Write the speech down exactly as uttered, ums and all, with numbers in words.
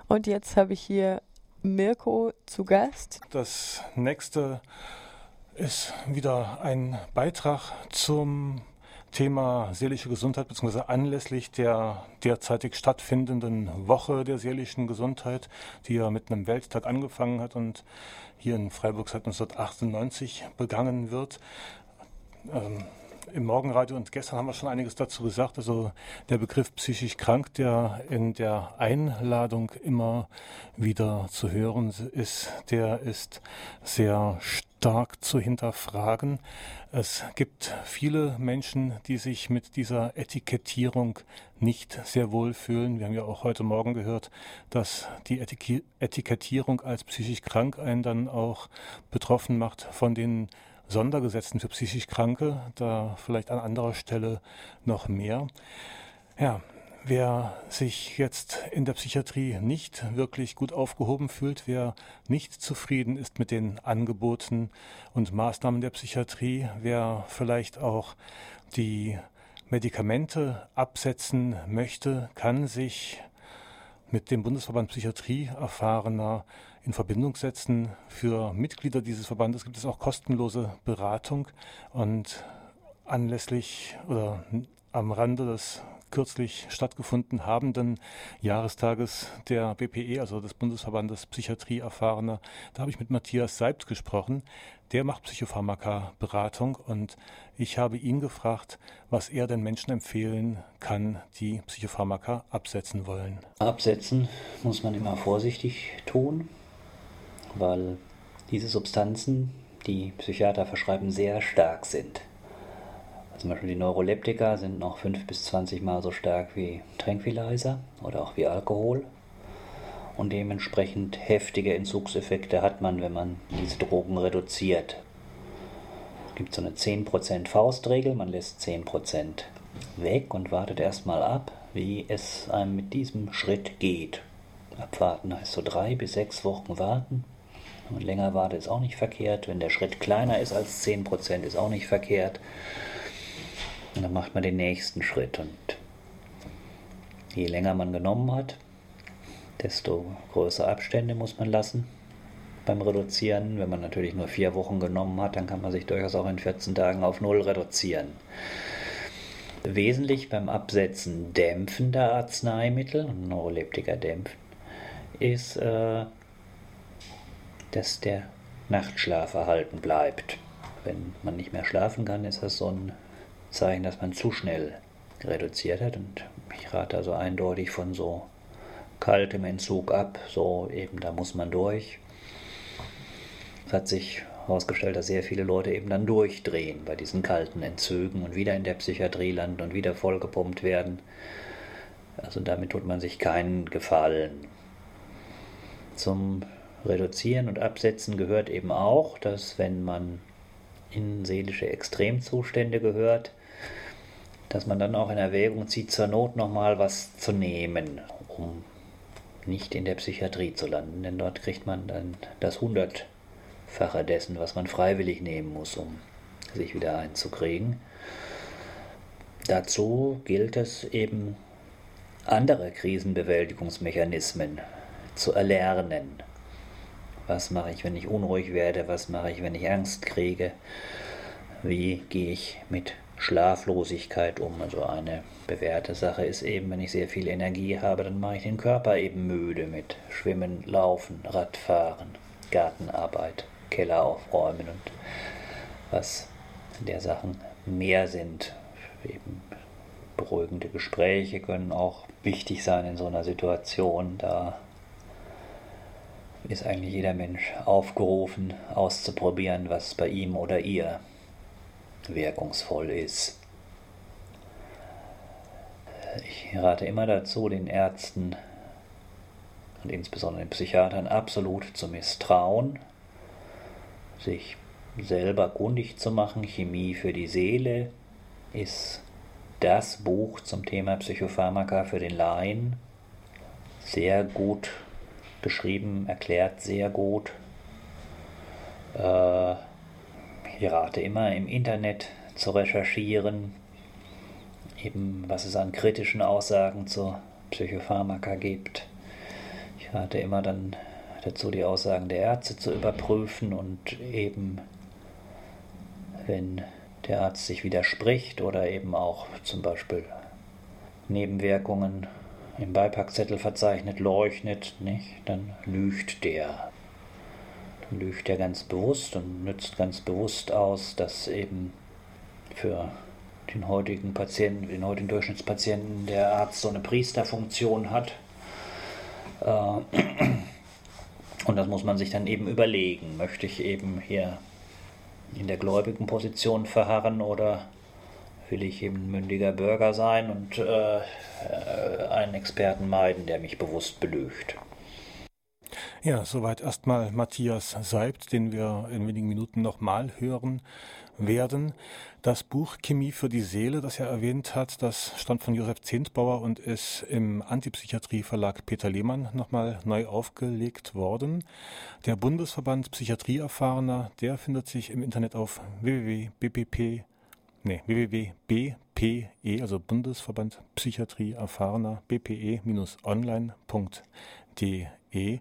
Und jetzt habe ich hier Mirko zu Gast. Das nächste ist wieder ein Beitrag zum Thema seelische Gesundheit, beziehungsweise anlässlich der derzeitig stattfindenden Woche der seelischen Gesundheit, die ja mit einem Welttag angefangen hat und hier in Freiburg seit neunzehnhundertachtundneunzig begangen wird. Ähm, Im Morgenradio und gestern haben wir schon einiges dazu gesagt. Also der Begriff psychisch krank, der in der Einladung immer wieder zu hören ist, der ist sehr stark zu hinterfragen. Es gibt viele Menschen, die sich mit dieser Etikettierung nicht sehr wohl fühlen. Wir haben ja auch heute Morgen gehört, dass die Etik- Etikettierung als psychisch krank einen dann auch betroffen macht von den Sondergesetzen für psychisch Kranke, da vielleicht an anderer Stelle noch mehr. Ja, wer sich jetzt in der Psychiatrie nicht wirklich gut aufgehoben fühlt, wer nicht zufrieden ist mit den Angeboten und Maßnahmen der Psychiatrie, wer vielleicht auch die Medikamente absetzen möchte, kann sich mit dem Bundesverband Psychiatrie Erfahrener in Verbindung setzen. Für Mitglieder dieses Verbandes gibt es auch kostenlose Beratung und anlässlich oder am Rande des kürzlich stattgefunden habenden Jahrestages der B P E, also des Bundesverbandes Psychiatrie Erfahrener, da habe ich mit Matthias Seibt gesprochen. Der macht Psychopharmaka-Beratung und ich habe ihn gefragt, was er den Menschen empfehlen kann, die Psychopharmaka absetzen wollen. Absetzen muss man immer vorsichtig tun, weil diese Substanzen, die Psychiater verschreiben, sehr stark sind. Zum Beispiel die Neuroleptika sind noch fünf bis zwanzig Mal so stark wie Tranquilizer oder auch wie Alkohol. Und dementsprechend heftige Entzugseffekte hat man, wenn man diese Drogen reduziert. Es gibt so eine zehn Prozent Faustregel, man lässt zehn Prozent weg und wartet erstmal ab, wie es einem mit diesem Schritt geht. Abwarten heißt so drei bis sechs Wochen warten. Wenn man länger wartet, ist auch nicht verkehrt. Wenn der Schritt kleiner ist als zehn Prozent, ist auch nicht verkehrt. Und dann macht man den nächsten Schritt. Und je länger man genommen hat, desto größere Abstände muss man lassen beim Reduzieren. Wenn man natürlich nur vier Wochen genommen hat, dann kann man sich durchaus auch in vierzehn Tagen auf null reduzieren. Wesentlich beim Absetzen dämpfender Arzneimittel, und Neuroleptika dämpfen, ist, äh, dass der Nachtschlaf erhalten bleibt. Wenn man nicht mehr schlafen kann, ist das so ein Zeichen, dass man zu schnell reduziert hat. Und ich rate also eindeutig von so kaltem Entzug ab, so eben, da muss man durch. Es hat sich herausgestellt, dass sehr viele Leute eben dann durchdrehen bei diesen kalten Entzügen und wieder in der Psychiatrie landen und wieder vollgepumpt werden. Also damit tut man sich keinen Gefallen. Zum Reduzieren und Absetzen gehört eben auch, dass wenn man in seelische Extremzustände gehört, dass man dann auch in Erwägung zieht, zur Not nochmal was zu nehmen, um nicht in der Psychiatrie zu landen, denn dort kriegt man dann das Hundertfache dessen, was man freiwillig nehmen muss, um sich wieder einzukriegen. Dazu gilt es eben, andere Krisenbewältigungsmechanismen zu erlernen. Was mache ich, wenn ich unruhig werde? Was mache ich, wenn ich Angst kriege? Wie gehe ich mit Schlaflosigkeit um? Also eine bewährte Sache ist eben, wenn ich sehr viel Energie habe, dann mache ich den Körper eben müde mit Schwimmen, Laufen, Radfahren, Gartenarbeit, Keller aufräumen und was der Sachen mehr sind. Eben beruhigende Gespräche können auch wichtig sein in so einer Situation. Da ist eigentlich jeder Mensch aufgerufen, auszuprobieren, was bei ihm oder ihr wirkungsvoll ist. Ich rate immer dazu, den Ärzten und insbesondere den Psychiatern absolut zu misstrauen, sich selber kundig zu machen. Chemie für die Seele ist das Buch zum Thema Psychopharmaka für den Laien. Sehr gut geschrieben, erklärt sehr gut. Äh, ich rate immer im Internet zu recherchieren, eben was es an kritischen Aussagen zur Psychopharmaka gibt. Ich Ich rate immer dann dazu, die Aussagen der Ärzte zu überprüfen und eben, wenn der Arzt sich widerspricht oder eben auch zum Beispiel Nebenwirkungen im Beipackzettel verzeichnet, leugnet, nicht, dann lügt der. Dann lügt er ganz bewusst und nützt ganz bewusst aus, dass eben für den heutigen Patienten, den heutigen Durchschnittspatienten der Arzt so eine Priesterfunktion hat. Und das muss man sich dann eben überlegen. Möchte ich eben hier in der gläubigen Position verharren oder will ich eben ein mündiger Bürger sein und äh, einen Experten meiden, der mich bewusst belügt? Ja, soweit erstmal Matthias Seibt, den wir in wenigen Minuten nochmal hören werden. Das Buch Chemie für die Seele, das er erwähnt hat, das stammt von Josef Zehntbauer und ist im Antipsychiatrie-Verlag Peter Lehmann nochmal neu aufgelegt worden. Der Bundesverband Psychiatrieerfahrener, der findet sich im Internet auf w w w punkt b p p, nee, w w w punkt b p e, also Bundesverband Psychiatrieerfahrener, b p e Bindestrich online punkt d e.